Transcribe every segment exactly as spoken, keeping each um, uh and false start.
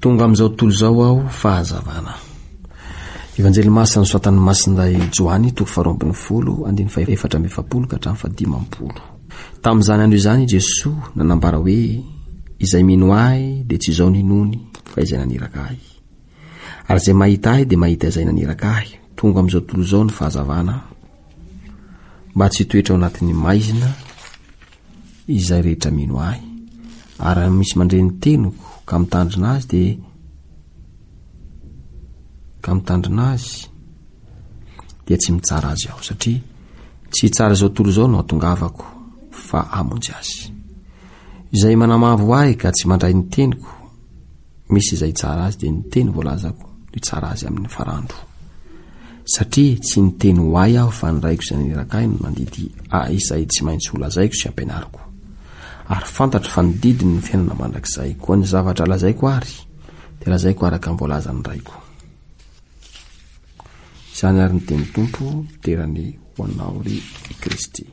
tonga amin'izao tontolo zao aho fahazavana. Evanjely masina soatan'ny masinday Joany toko faharoa ambin'ny folo andiny faefatra amby efapolo ka hatramin'ny fahadimampolo. Tamin'izany andro izany Jesoa nanambara hoe izay mino ahy dia tsy izao ninony fa izay naniraka ahy. Ary izay mahita ahy dia mahita izay naniraka ahy. Tonga amin'izao tontolo izao ny fahazavana mba tsy toetra ao anatin'ny maizina izay rehetra mino ahy. Ary misy mandreny tenoko ka mitandrina azy dia ka mitandrina azy dia tsy mitsara azy aho, satria tsy tsara izao tontolo izao no atongavako fa amonjy azy. Izay manamavo ahy ka tsy mandray ny teniko, misy izay tsara azy dia ny teny voalazako ny tsara azy amin'ny farandro. Satria tsy ny teny ho ahy aho fa ny raiko izay naniraka ahy no mandidy ahy izay tsy maintsy ho lazaiko sy ampianariko. Ary fantatra fa ny didiny ny fiainana mandrakizay koa ny zavatra lazaiko ary dia lazaiko araka ny voalaza ny raiko. Izany ary ny teny Tompo terany ho anao ry i Kristy.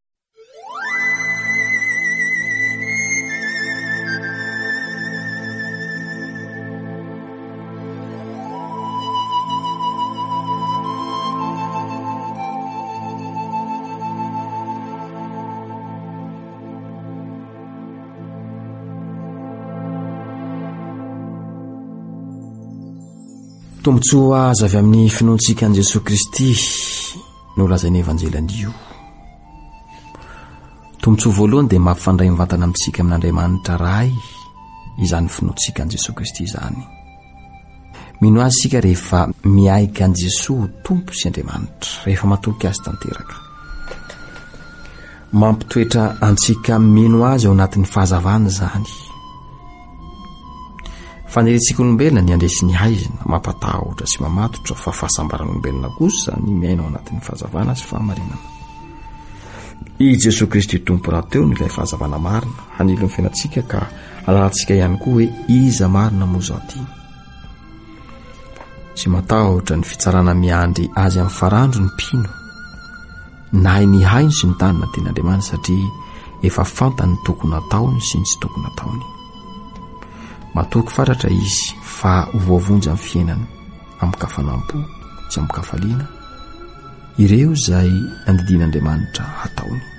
Tombotsoa azo avy amin'ny finoantsika an' Jesosy Kristy no lazainy evanjely andio. Tombotsoa voalohany dia mampifandray mivantana amintsika amin'Andriamanitra ray, izany finoantsika an' Jesosy Kristy izany. Mino azy sika rehefa miaika an' Jesosy Tompo sy Andriamanitra, rehefa matoloka azy tanteraka. Mampitoetra antsika mino azy ao anatin'ny fahazavana zany. Fanerentsika olombelona ny andresy ny haizina, mampatahotra sy mamatotra, fa fahasambaran'olombelona kosa ny miaina ao anatin'ny fahazavana sy fahamarinana. I Jesosy Kristy Tompo raha teo nilay fahazavana marina, hanilo ny fiainantsika ka alalantsika ihany koa hoe iza marina moa zao ty. Tsy matahotra ny fitsarana miandry azy amin'ny farandro ny mpino, nahay ny hainy sy ny tanina ten'Andriamanitra, satria efa fantany ny tokony ataony sy ny tsy tokony ataony. Matoky faratra izy fa voavonjy amin'ny fiainany amin'ny kafanampo sy amin'ny kafaliana ireo izay andidin'Andriamanitra hataony.